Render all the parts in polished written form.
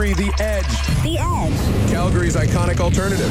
Calgary, The Edge. The Edge. Calgary's iconic alternative.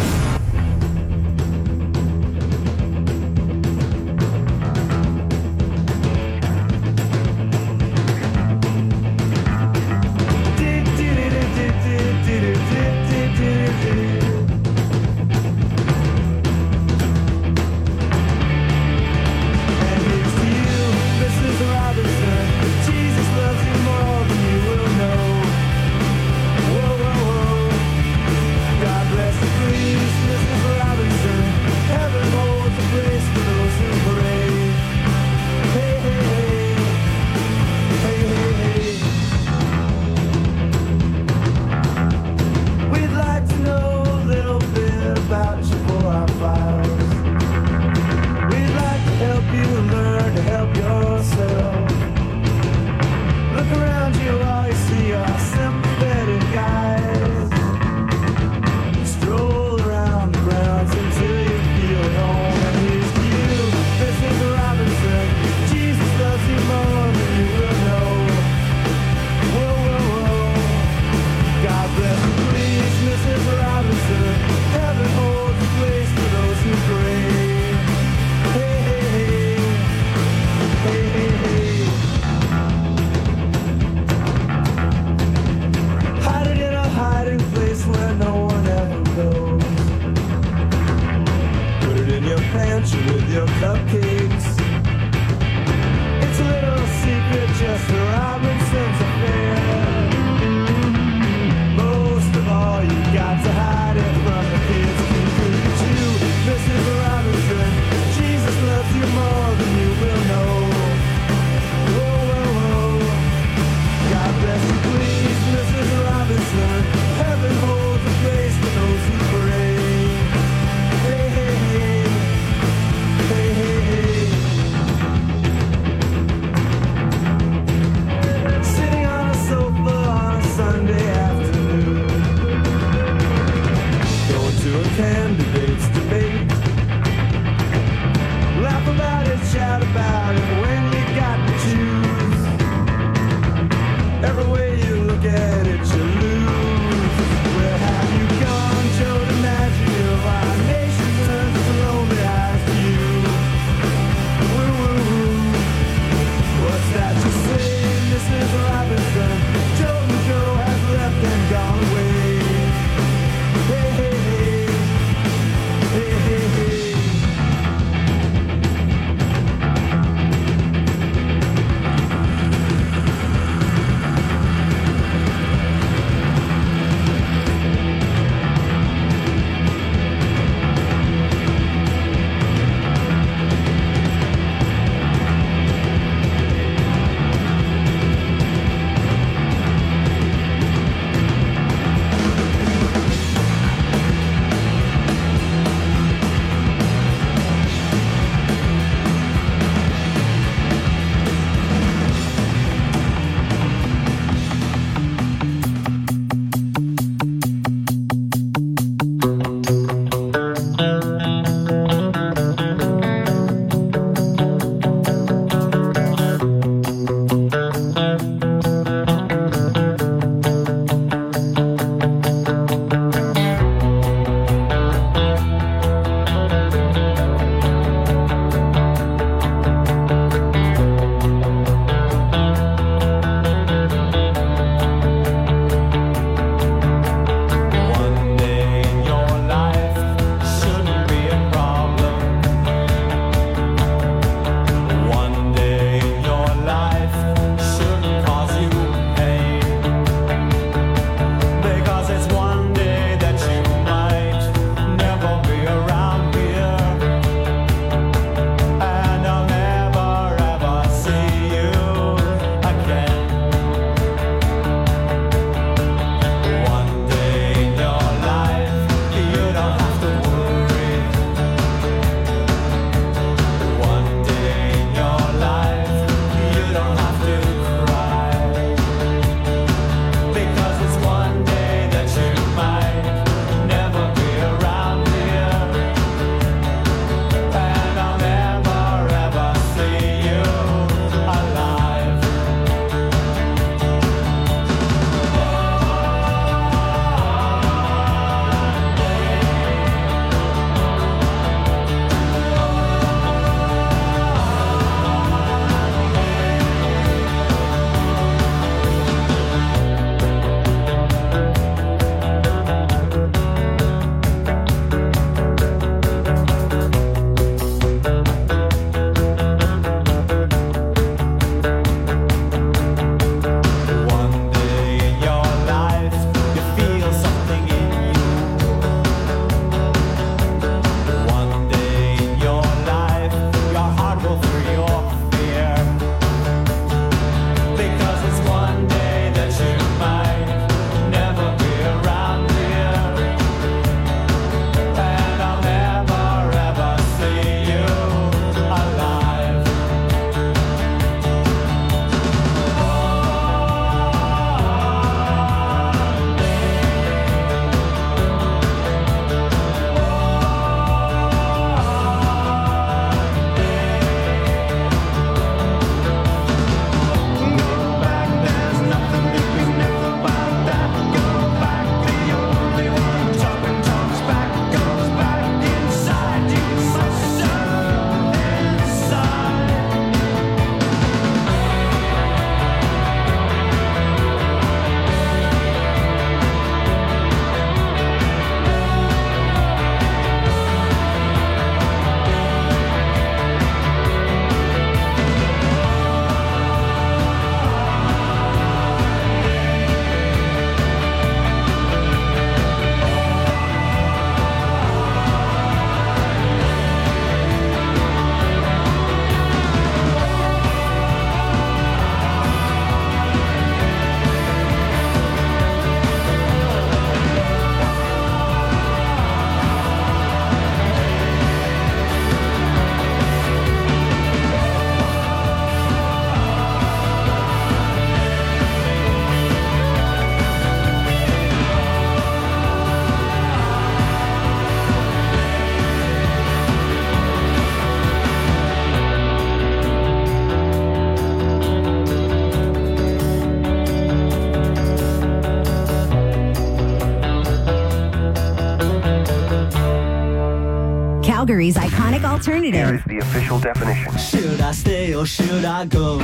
Calgary's iconic Here alternative. is the official definition. Should I stay or should I go?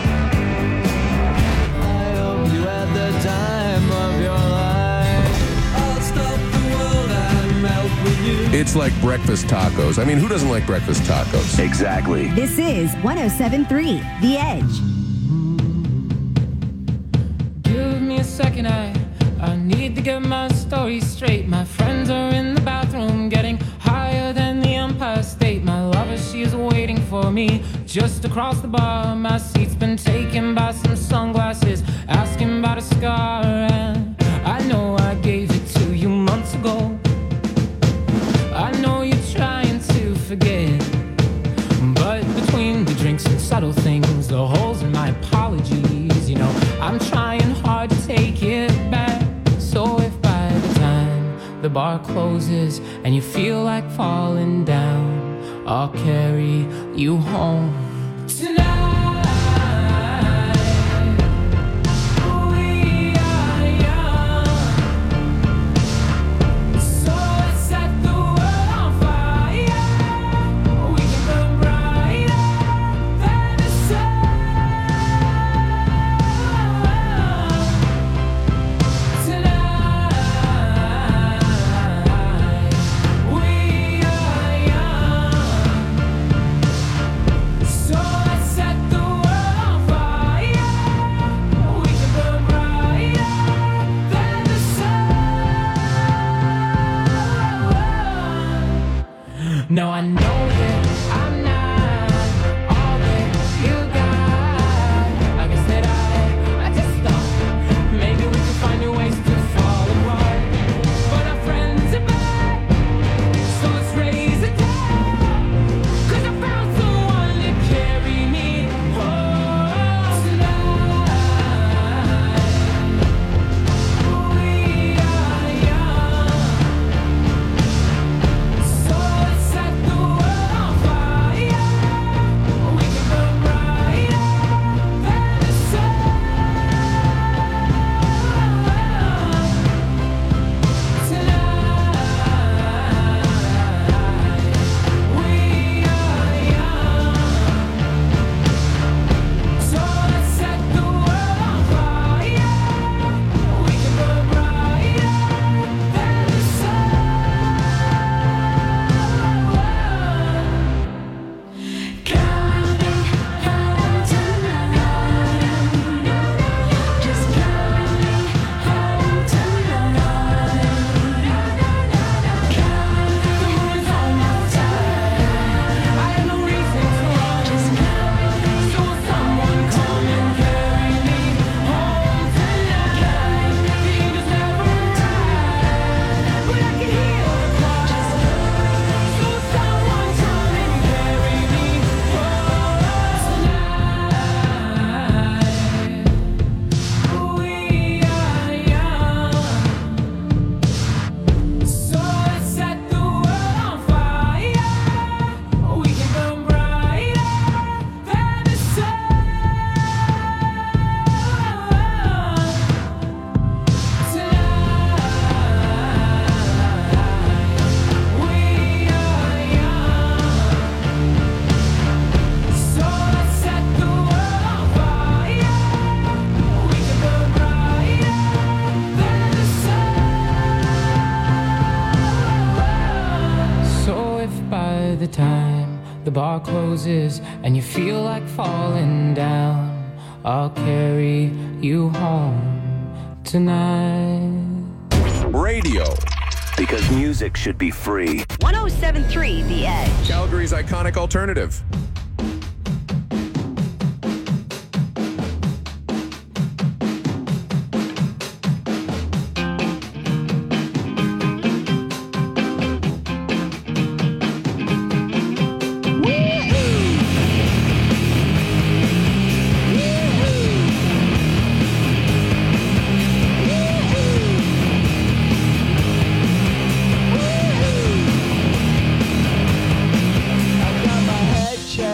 I hope you had the time of your life. I'll stop the world and melt with you. It's like breakfast tacos. I mean, who doesn't like breakfast tacos? Exactly. This is 107.3 The Edge. Give me a second, I need to get my story straight. My friends are in the bathroom getting higher than the Empire State. My lover, she is waiting for me just across the bar. My seat's been taken by some sunglasses, asking about a scar. And I know I gave it to you months ago. I know you're trying to forget, but between the drinks and subtle things, the holes in my apologies, you know, I'm trying hard to take it back. So if by the time the bar closes and you feel like falling down, I'll carry you home tonight. We are young, so let's set the world on fire. We can burn brighter than the sun. Tonight, we are young, so let's set the world on fire. We can burn brighter than the sun. Now I know that I'm not all that you got. I guess that I just thought maybe we could find new ways to fall apart. But our friends are back, so let's raise a toast. 'Cause I found someone to carry me home tonight. We are young, so let's set the world on fire. We can burn brighter than the sun. Tonight, we are young, so let's set the world on fire. We can burn brighter than the sun. Carry me home tonight. Just carry me home tonight. Carry the moon's almost time. I have no reason to run. Just carry me. So someone come and carry me home tonight. The angels never arrive, but I can hear the cry. So someone come and carry me home tonight. We are young, so let's set the world on fire. We can burn brighter than the sun. Tonight, we are young, so let's set the world on fire. We can burn brighter than the sun. So if by the time the bar closes and you feel like falling down, I'll carry you home tonight. Radio. Because music should be free. 107.3 The Edge. Calgary's iconic alternative. I got my head checked.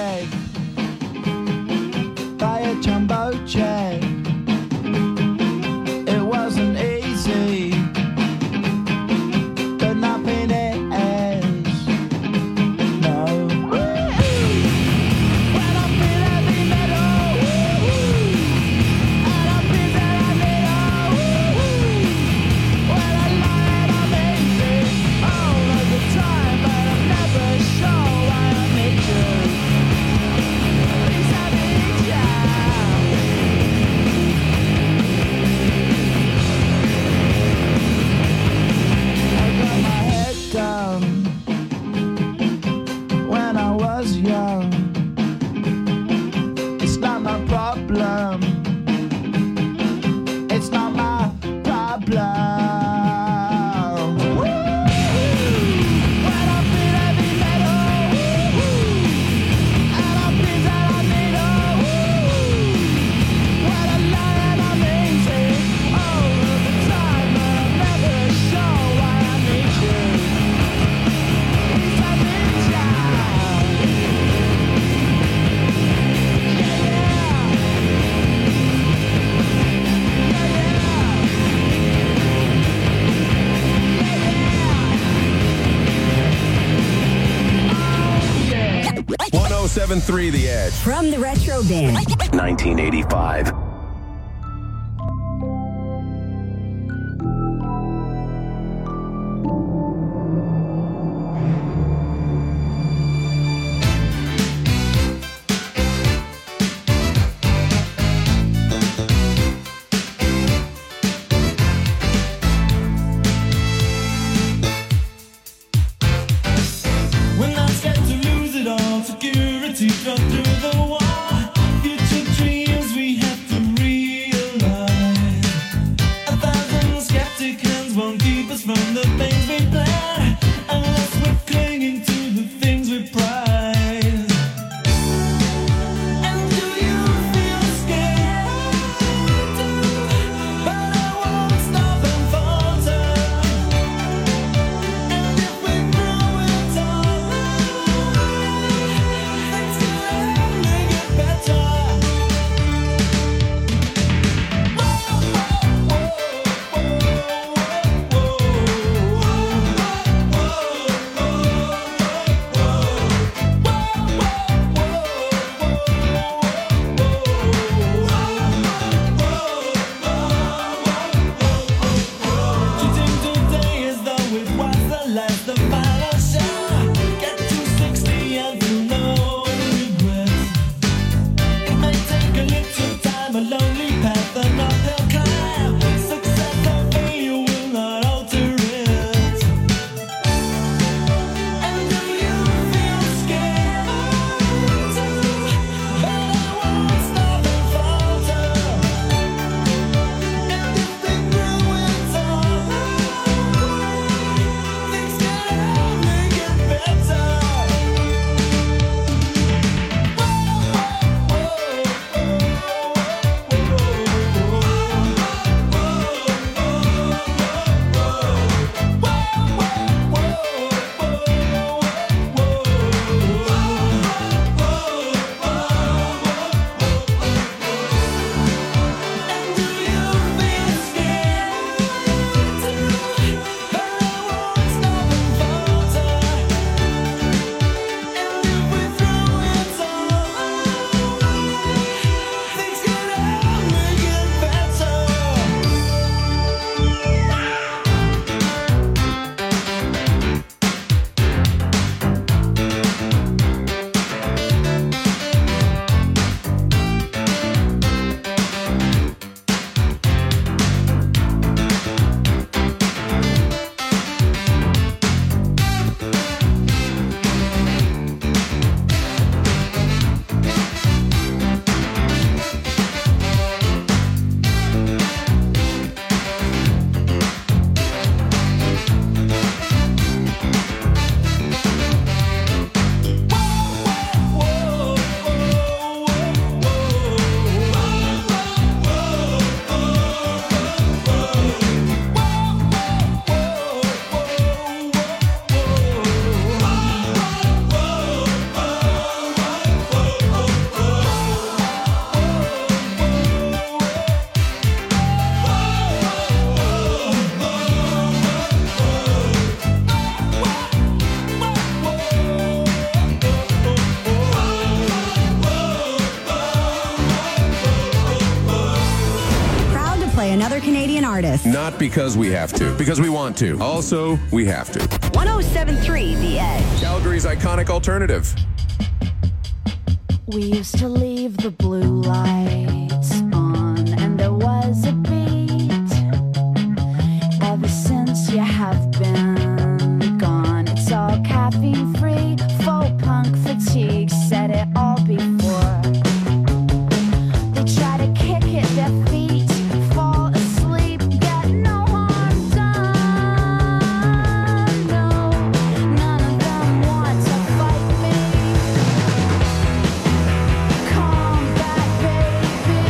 107.3 The Edge. From the Retro Bin. 1985. When I scared to lose it all, security dropped through the wall. Future dreams we have to realize. 1,000 skeptic hands won't keep us from the things we plan, unless we're clinging to the things we prize. And do you feel scared? But I won't stop and falter. And if we throw it all, things can only get better. Cheating today as though it was the last, the final show. Get to 60 and feel no regrets. It may take a little time, a lonely path, an uphill climb. Success or failure will not alter it. And do you feel scared? But I won't stop and falter. And if we throw it all, things can only get better. And do you feel scared? But I won't stop and falter. And if we throw it all, things can only get better. Proud to play another Canadian artist. Not because we have to, because we want to. Also, we have to. 107.3 The Edge. Calgary's iconic alternative. We used to leave the blue lights on, and there was a beat. Ever since you have been gone, it's all caffeine free. Faux punk fatigue said it all before. They try to kick at their feet, fall asleep, get no harm done. No, none of them want to fight me. Combat, baby.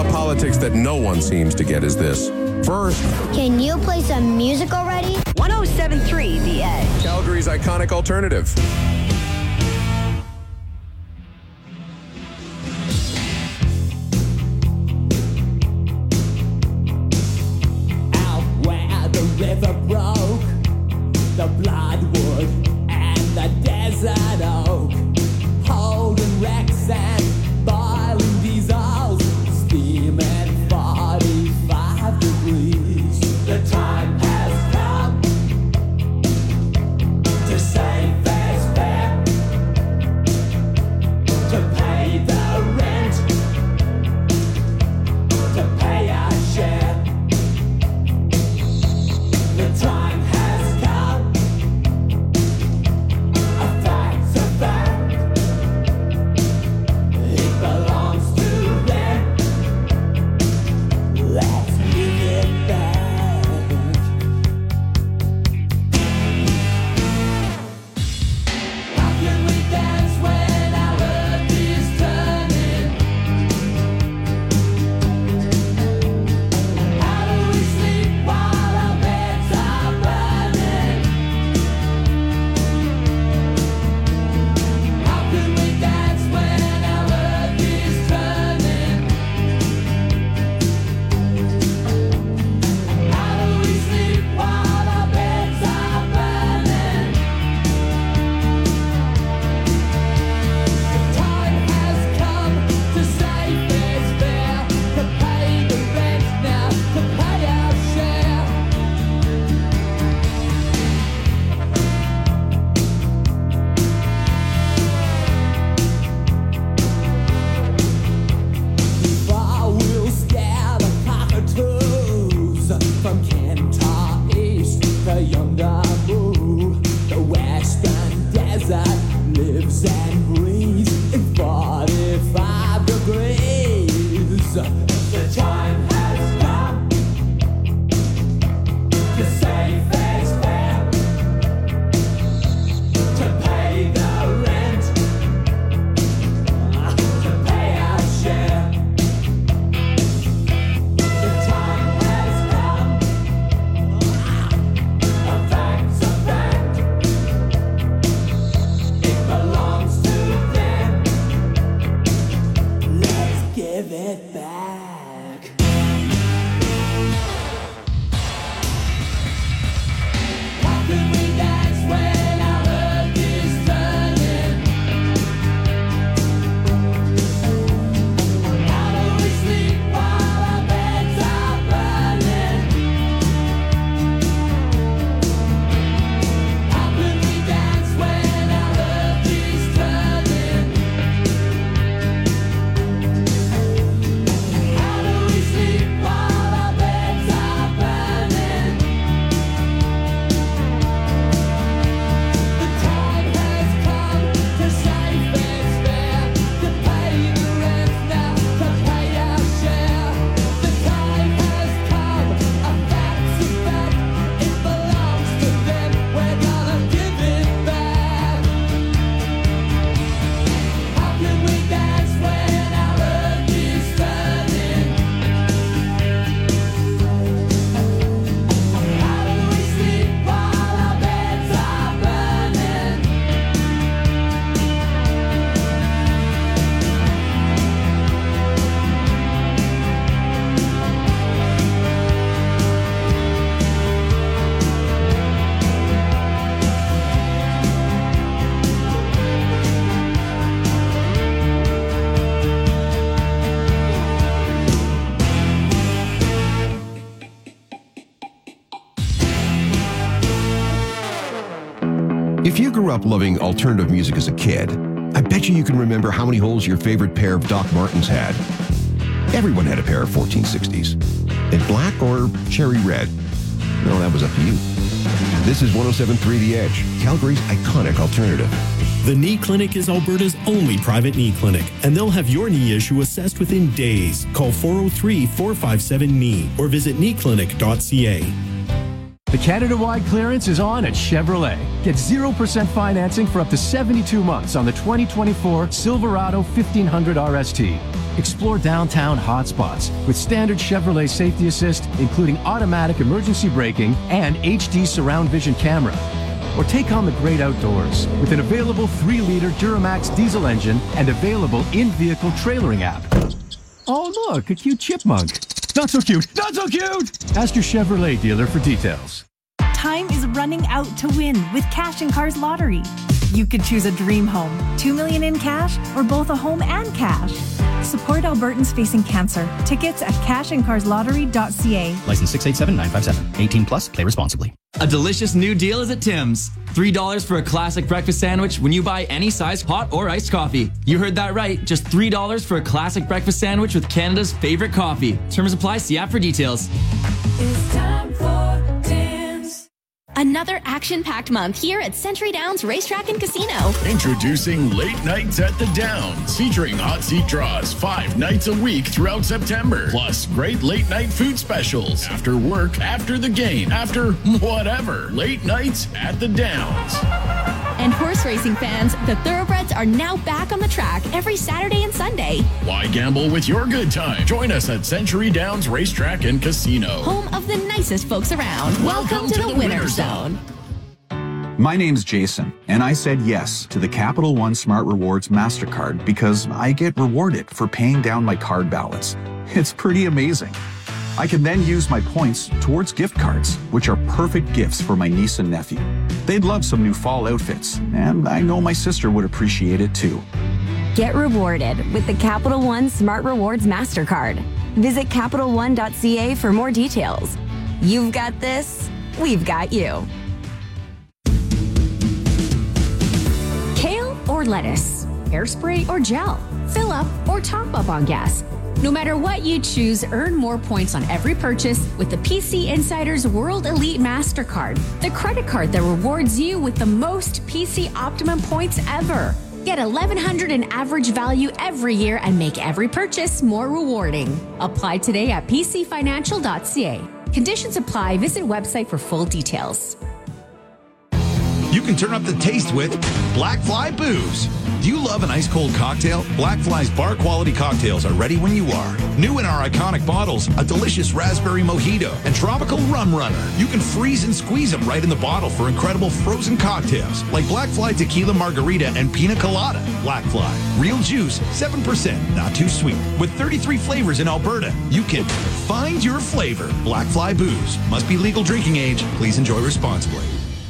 politics that no one seems to get is this. First, Can you play some music already? 1073 The Edge. Calgary's iconic alternative. Out where the river broke, the bloodwood and the desert oak, holding wrecks and boiling diesels, steaming 45 degrees. The time has come to save face fair, to pay the rent, to pay our share. The time has come. A fact's a fact. It belongs to them. Let's give it back. How can we dance when our earth is turning? How do we sleep while our beds are burning? How can we dance when our earth is turning? How do we sleep while our beds are burning? The time has come to save this fair, to pay the rent now, to pay our share. Far we'll scare the cockatoos from Kentar East to yonder Moo. The western desert lives and breathes in 45 degrees. The time has come to save face fair, to pay the rent, to pay our share. The time has come. A fact's a fact. It belongs to them. Let's give it back. How can we dance when our earth is turning? How do we sleep while our beds are burning? How can we dance when our earth is turning? How do we sleep while our beds are burning? The time has come to save this fair, to pay the rent now, to pay our share. The time has come. A fact's a fact. It belongs to them. We're gonna give it back. How can we dance when our earth is turning? How do we sleep while our beds are burning? If you grew up loving alternative music as a kid, I bet you can remember how many holes your favorite pair of Doc Martens had. Everyone had a pair of 1460s. In black or cherry red? No, that was up to you. This is 107.3 The Edge, Calgary's iconic alternative. The Knee Clinic is Alberta's only private knee clinic, and they'll have your knee issue assessed within days. Call 403-457-KNEE or visit kneeclinic.ca. The Canada-wide clearance is on at Chevrolet. Get 0% financing for up to 72 months on the 2024 Silverado 1500 RST. Explore downtown hotspots with standard Chevrolet Safety Assist, including automatic emergency braking and HD surround vision camera. Or take on the great outdoors with an available 3-liter Duramax diesel engine and available in-vehicle trailering app. Oh, look, a cute chipmunk. Not so cute, not so cute! Ask your Chevrolet dealer for details. Time is running out to win with Cash and Cars Lottery. You could choose a dream home, $2 million in cash, or both a home and cash. Support Albertans facing cancer. Tickets at cashandcarslottery.ca. License 687957. 18 plus. Play responsibly. A delicious new deal is at Tim's. $3 for a classic breakfast sandwich when you buy any size hot or iced coffee. You heard that right. Just $3 for a classic breakfast sandwich with Canada's favorite coffee. Terms apply. See app for details. It's time for Tim's. Another action-packed month here at Century Downs Racetrack and Casino. Introducing Late Nights at the Downs, featuring hot seat draws 5 nights a week throughout September. Plus, great late night food specials. After work, after the game, after whatever. Late Nights at the Downs. And horse racing fans, the Thoroughbreds are now back on the track every Saturday and Sunday. Why gamble with your good time? Join us at Century Downs Racetrack and Casino. Home of the nicest folks around. Welcome to the Winner's Zone. My name's Jason, and I said yes to the Capital One Smart Rewards MasterCard because I get rewarded for paying down my card balance. It's pretty amazing. I can then use my points towards gift cards, which are perfect gifts for my niece and nephew. They'd love some new fall outfits, and I know my sister would appreciate it too. Get rewarded with the Capital One Smart Rewards MasterCard. Visit CapitalOne.ca for more details. You've got this, we've got you. Kale or lettuce, hairspray or gel, fill up or top up on gas. No matter what you choose, earn more points on every purchase with the PC Insider's World Elite MasterCard, the credit card that rewards you with the most PC Optimum points ever. Get 1,100 in average value every year and make every purchase more rewarding. Apply today at pcfinancial.ca. Conditions apply. Visit website for full details. You can turn up the taste with Black Fly Booze. Do you love an ice-cold cocktail? Black Fly's bar-quality cocktails are ready when you are. New in our iconic bottles, a delicious raspberry mojito and tropical rum runner. You can freeze and squeeze them right in the bottle for incredible frozen cocktails like Black Fly Tequila Margarita and Pina Colada. Black Fly, real juice, 7%, not too sweet. With 33 flavors in Alberta, you can find your flavor. Black Fly Booze. Must be legal drinking age. Please enjoy responsibly.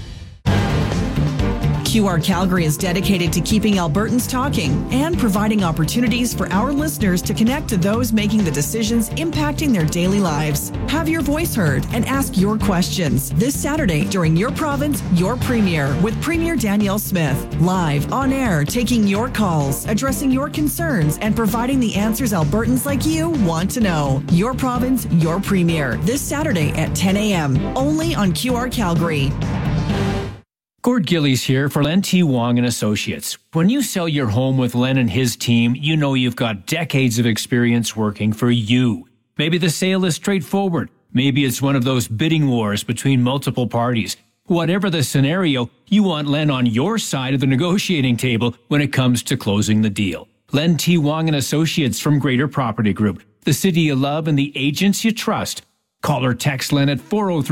QR Calgary is dedicated to keeping Albertans talking and providing opportunities for our listeners to connect to those making the decisions impacting their daily lives. Have your voice heard and ask your questions this Saturday during Your Province, Your Premier with Premier Danielle Smith. Live, on air, taking your calls, addressing your concerns, and providing the answers Albertans like you want to know. Your Province, Your Premier this Saturday at 10 a.m. only on QR Calgary. Gord Gillies here for Len T. Wong and Associates. When you sell your home with Len and his team, you know you've got decades of experience working for you. Maybe the sale is straightforward. Maybe it's one of those bidding wars between multiple parties. Whatever the scenario, you want Len on your side of the negotiating table when it comes to closing the deal. Len T. Wong and Associates from Greater Property Group, the city you love and the agents you trust. Call or text Len at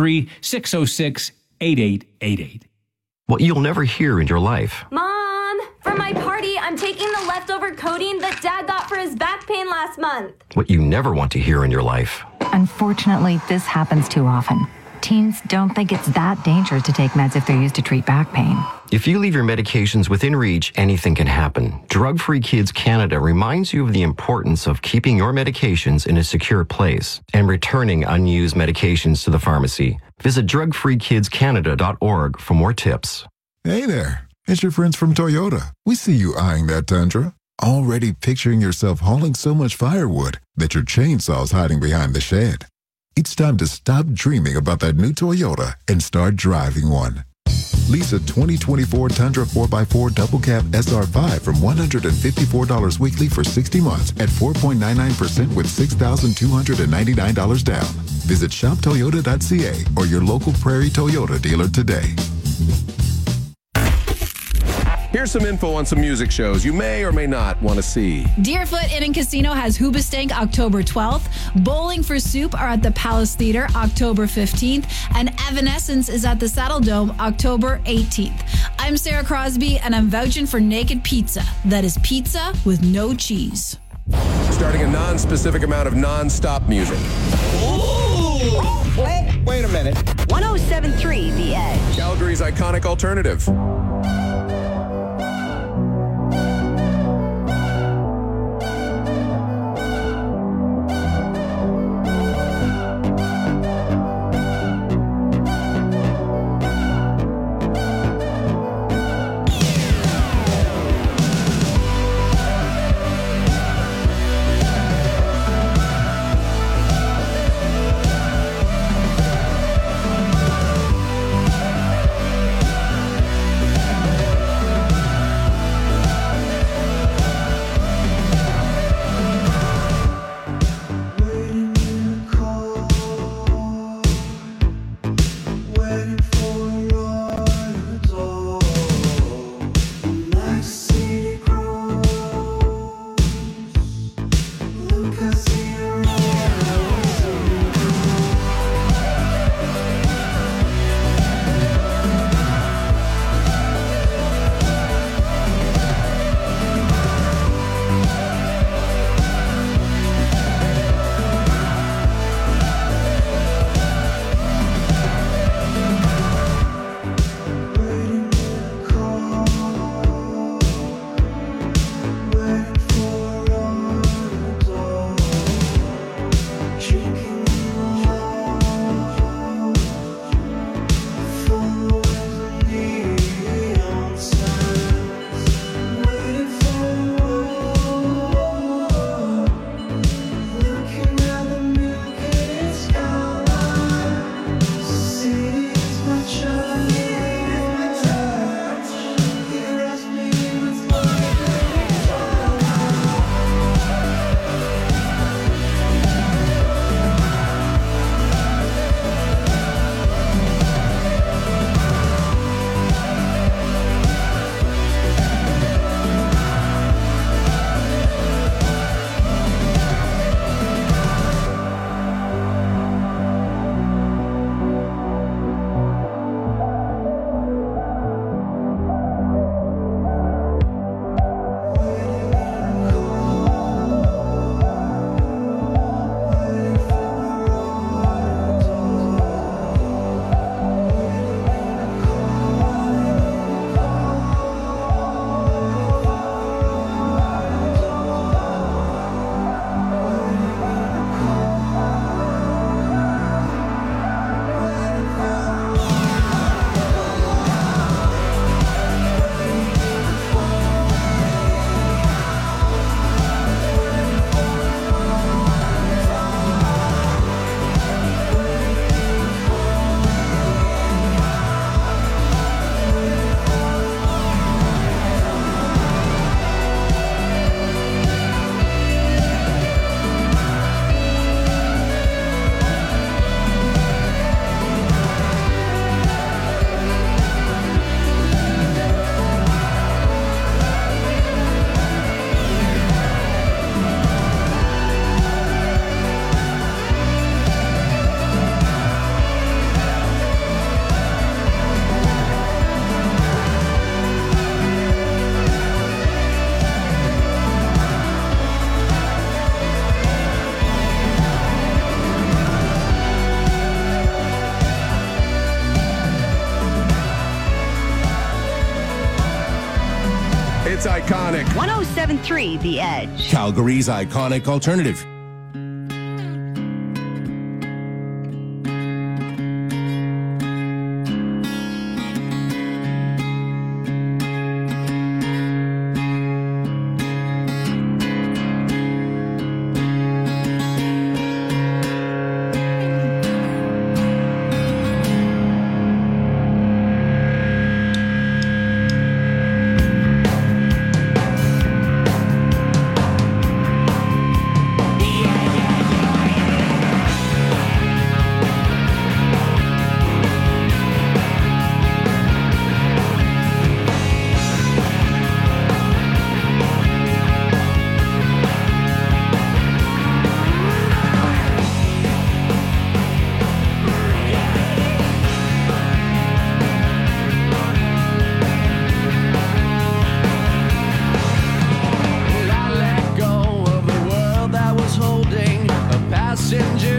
403-606-8888. What you'll never hear in your life. Mom, for my party, I'm taking the leftover codeine that Dad got for his back pain last month. What you never want to hear in your life. Unfortunately, this happens too often. Teens don't think it's that dangerous to take meds if they're used to treat back pain. If you leave your medications within reach, anything can happen. Drug-Free Kids Canada reminds you of the importance of keeping your medications in a secure place and returning unused medications to the pharmacy. Visit drugfreekidscanada.org for more tips. Hey there, it's your friends from Toyota. We see you eyeing that Tundra. Already picturing yourself hauling so much firewood that your chainsaw's hiding behind the shed. It's time to stop dreaming about that new Toyota and start driving one. Lease a 2024 Tundra 4x4 Double Cab SR5 from $154 weekly for 60 months at 4.99% with $6,299 down. Visit shoptoyota.ca or your local Prairie Toyota dealer today. Here's some info on some music shows you may or may not want to see. Deerfoot Inn and Casino has Hoobastank October 12th. Bowling for Soup are at the Palace Theater October 15th. And Evanescence is at the Saddle Dome October 18th. I'm Sarah Crosby, and I'm vouching for Naked Pizza. That is pizza with no cheese. Starting a non-specific amount of non-stop music. Wait a minute. 107.3 The Edge. Calgary's iconic alternative. It's iconic. 107.3 The Edge. Calgary's iconic alternative.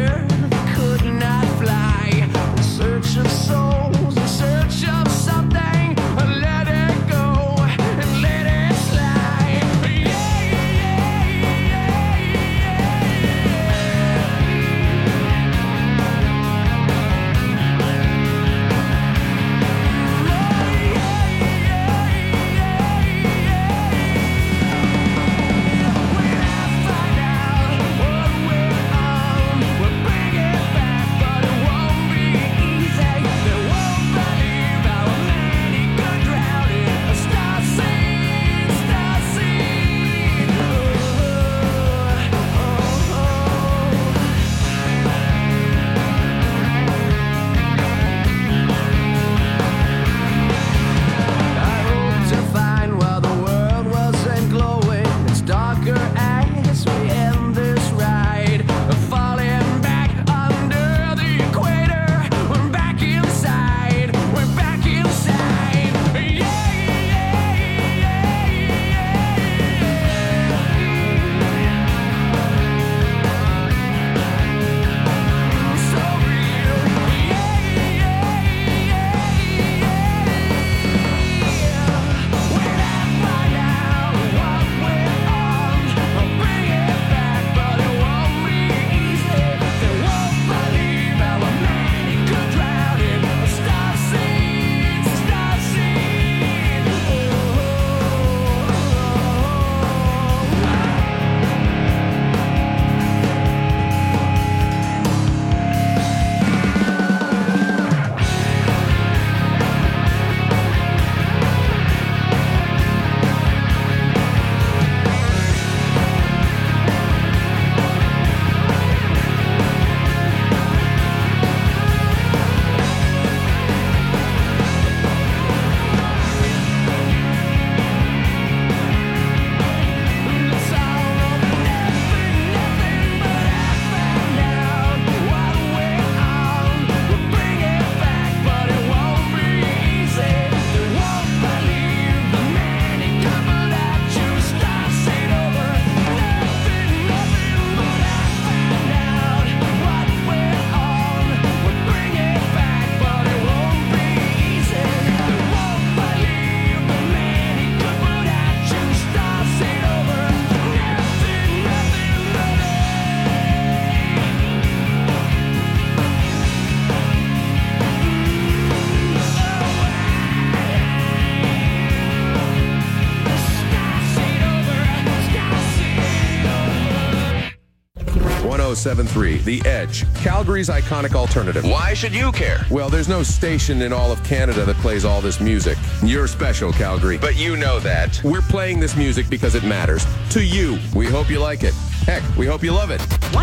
1073, The Edge, Calgary's iconic alternative. Why should you care? Well, there's no station in all of Canada that plays all this music. You're special, Calgary. But you know that. We're playing this music because it matters. To you. We hope you like it. Heck, we hope you love it.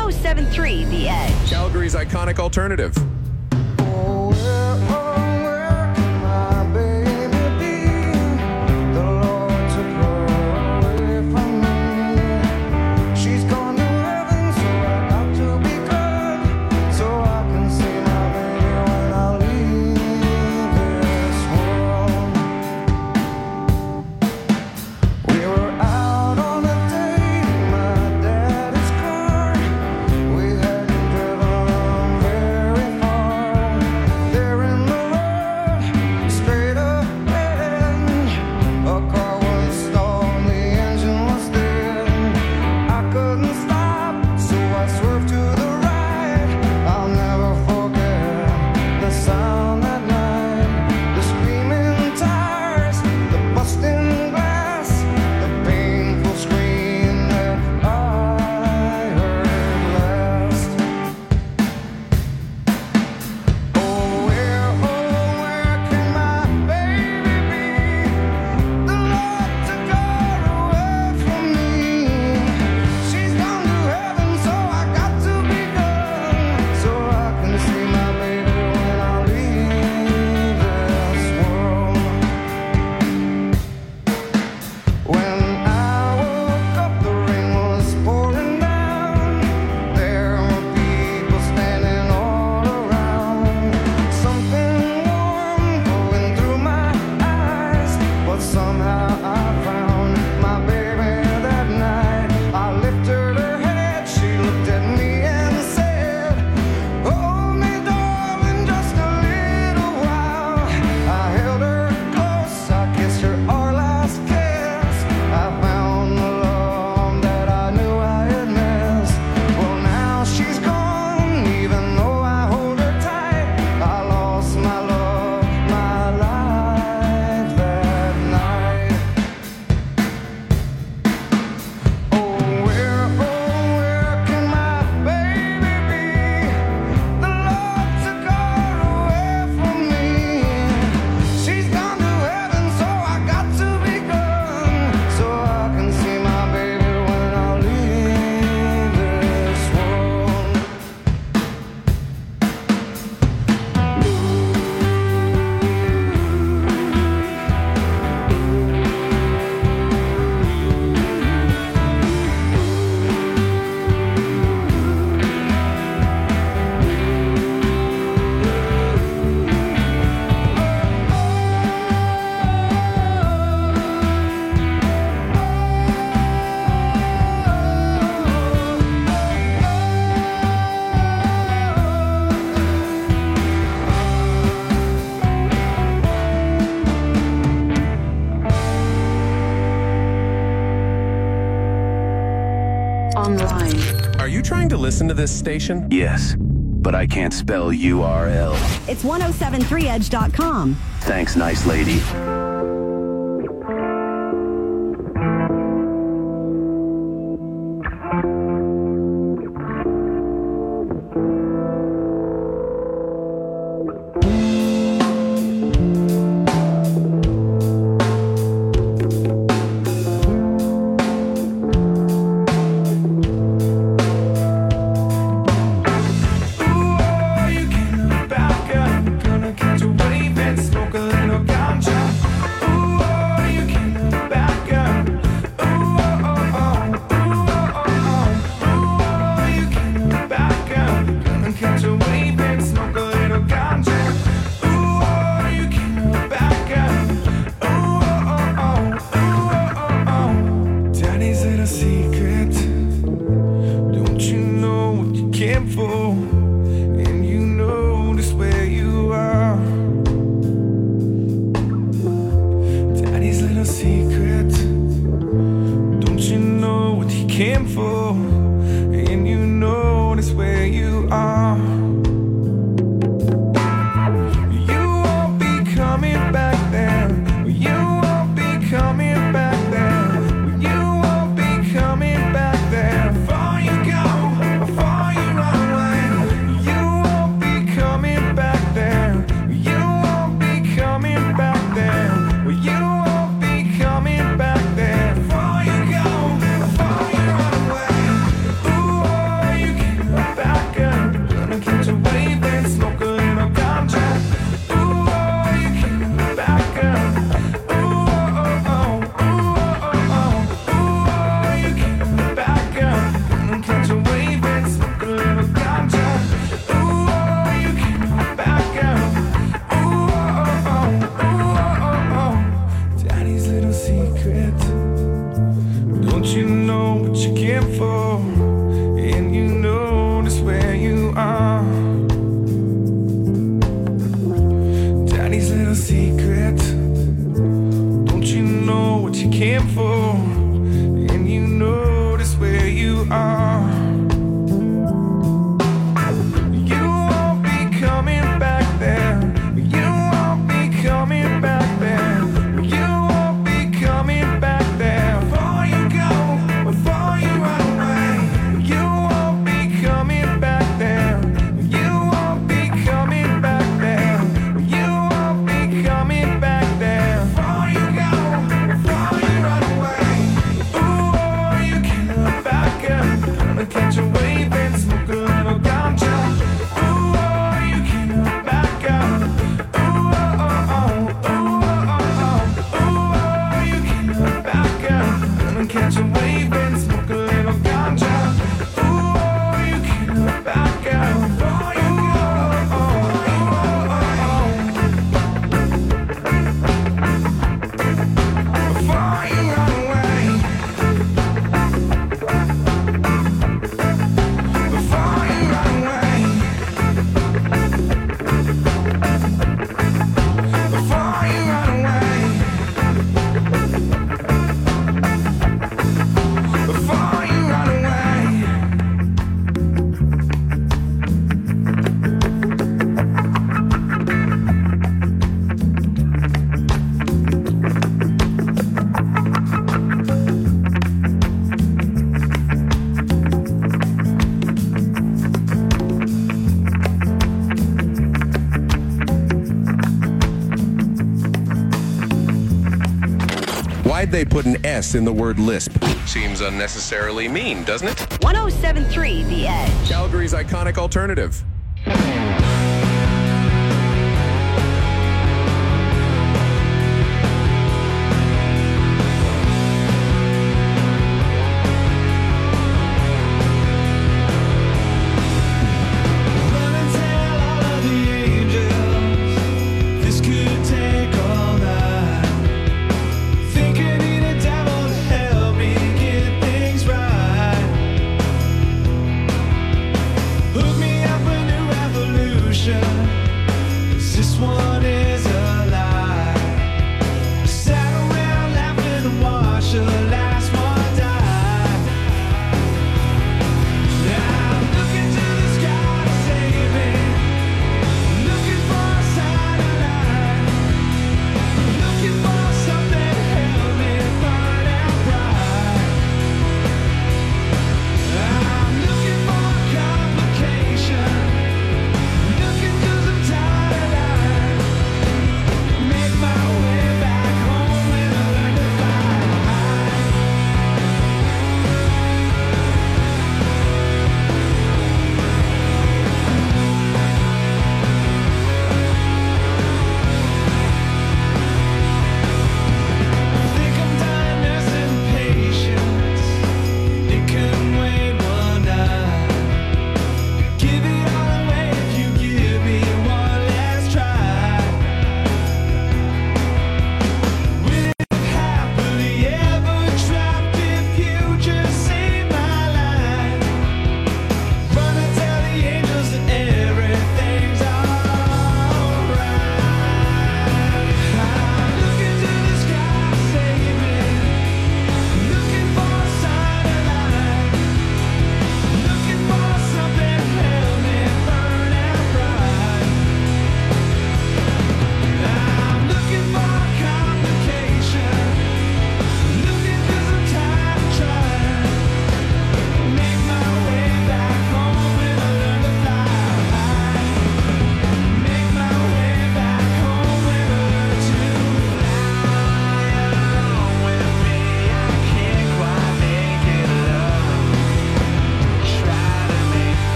1073, The Edge. Calgary's iconic alternative. There to listen to this station? Yes, but I can't spell URL. It's 1073edge.com. Thanks, nice lady. Why'd they put an S in the word lisp? Seems unnecessarily mean, doesn't it? 1073 The Edge. Calgary's iconic alternative. Hook me up a new revolution.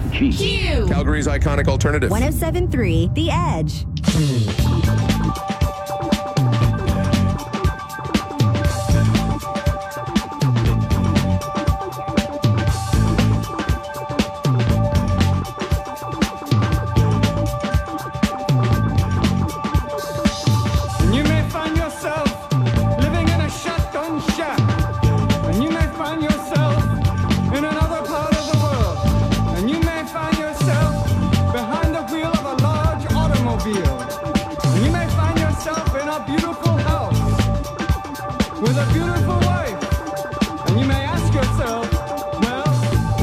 G. Q. Calgary's iconic alternative. 107.3 The Edge. You may find yourself living in a shotgun shack, and you may find yourself in another part of the world, and you may find yourself behind the wheel of a large automobile, and you may find yourself in a beautiful house with a beautiful wife, and you may ask yourself, well,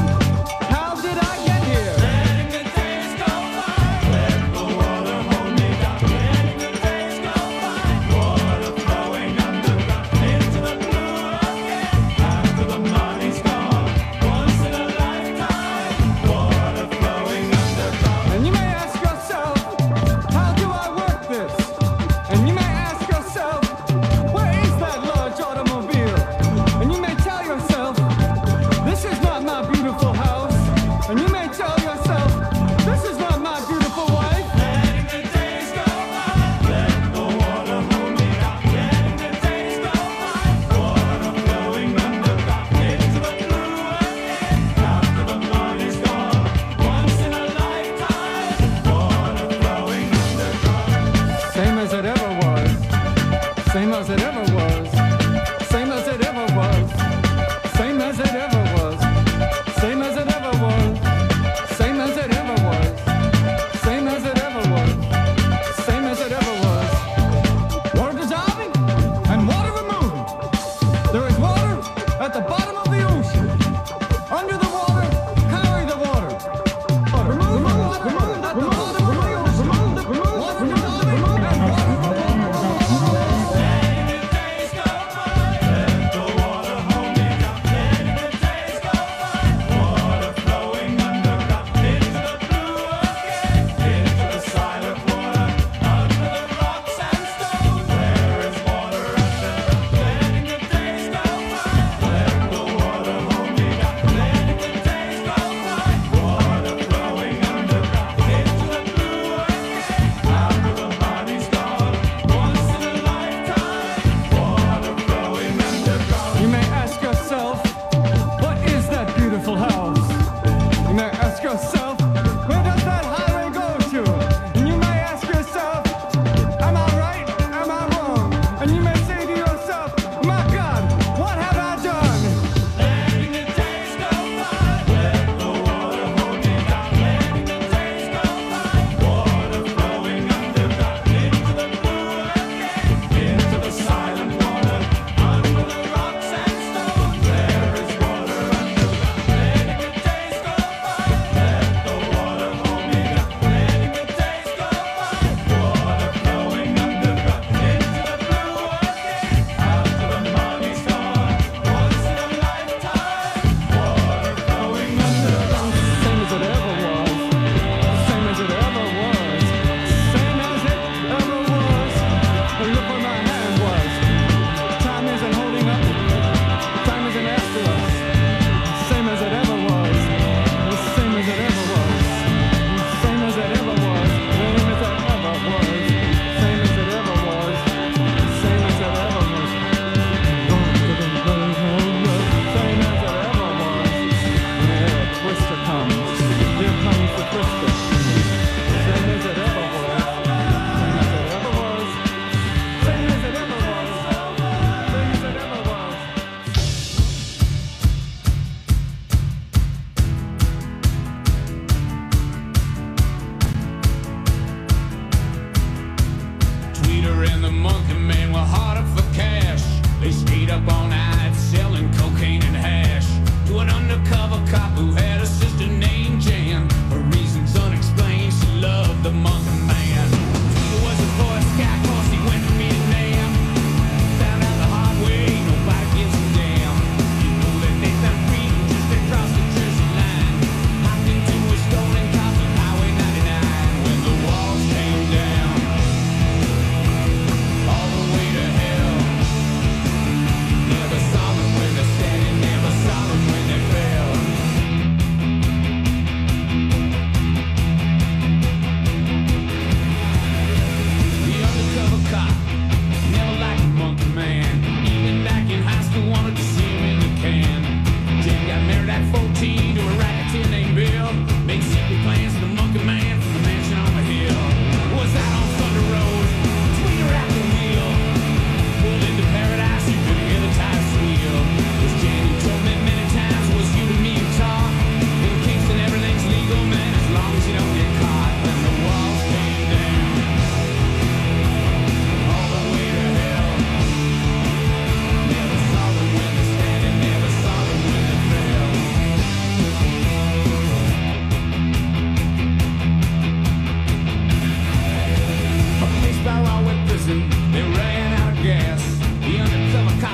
how did I get here? Letting the days go by, let the water hold me down. Letting the days go by, water flowing underground into the blue again. After the money's gone, once in a lifetime, water flowing underground. And you may ask yourself, how do I work this? And you may ask yourself, where is that large automobile? And you may tell yourself, this is not my beautiful house. And you may tell yourself, this is not my beautiful wife. Letting the days go by, let the water hold me down. Letting the days go by, water flowing underground into the blue again. After the money's gone, once in a lifetime, water flowing underground. Same as it ever was. Same as it ever was. Same as it ever was. Same as it ever was. Same as it ever was. Same as it ever was. Same as it ever was. Same as it ever was. Water dissolving and water removing. There is water at the bottom of the ocean. Under the water, carry the water. Remove the water at the bottom of the ocean. Remove the water dissolving and water removing. Letting the days go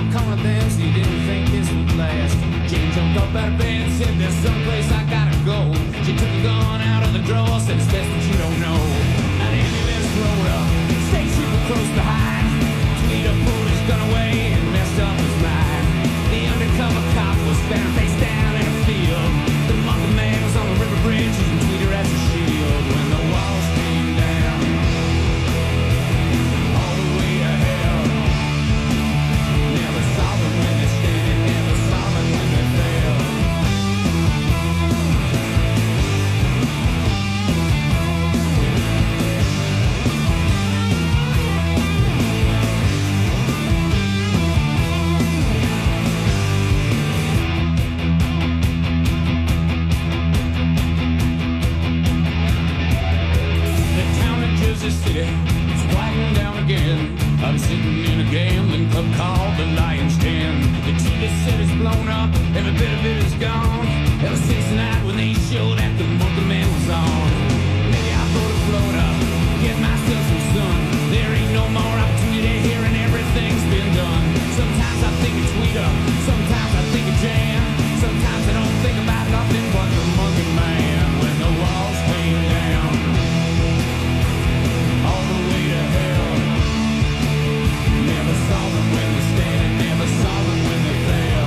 I'm calling them, so you didn't think this would last. Jane jumped up out of bed, said there's someplace I gotta go. She took a gun out of the drawer, said it's best that you don't know. An ambulance rolled up, stayed super close behind. Tweeter pulled his gun away and messed up his mind. The undercover cop was found face down in a field. The monkey man was on the river bridge using Tweeter as a shield. When the walls came down, all the way to hell. Never saw them when they standing, never saw them when they fell. City, it's quieting down again. I'm sitting in a gambling club called the Lion's Den. The TV set is blown up, every bit of it is gone. Ever since the night when they showed that the Monkey Man was on. Maybe I'll go to Florida, get myself some sun. There ain't no more opportunity here and everything's been done. Sometimes I think of Tweeter, sometimes I think of Jan. Sometimes I don't think about nothing but the Monkey Man. When the walls came down, all the way to hell. Never saw them when they standing, never saw them when they fell.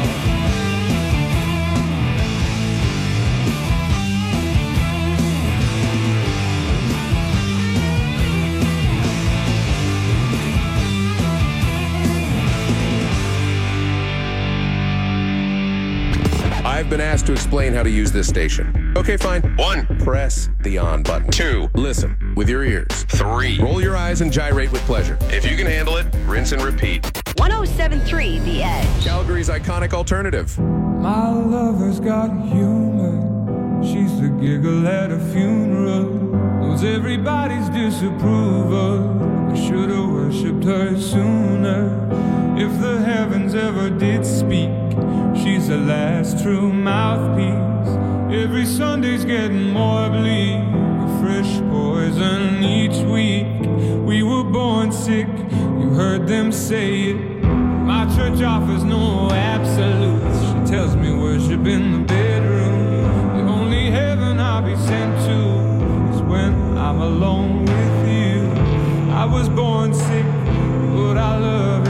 I've been asked to explain how to use this station. Okay, fine. 1. Press the on button. 2. Listen with your ears. 3. Roll your eyes and gyrate with pleasure. If you can handle it, rinse and repeat. 107.3 The Edge. Calgary's iconic alternative. My lover's got humor. She's the giggle at a funeral. Knows everybody's disapproval. I should have worshipped her sooner. If the heavens ever did speak, she's the last true mouthpiece. Every Sunday's getting more bleak. A fresh poison each week. We were born sick, you heard them say it. My church offers no absolutes. She tells me worship in the bedroom. The only heaven I'll be sent to is when I'm alone with you. I was born sick, but I love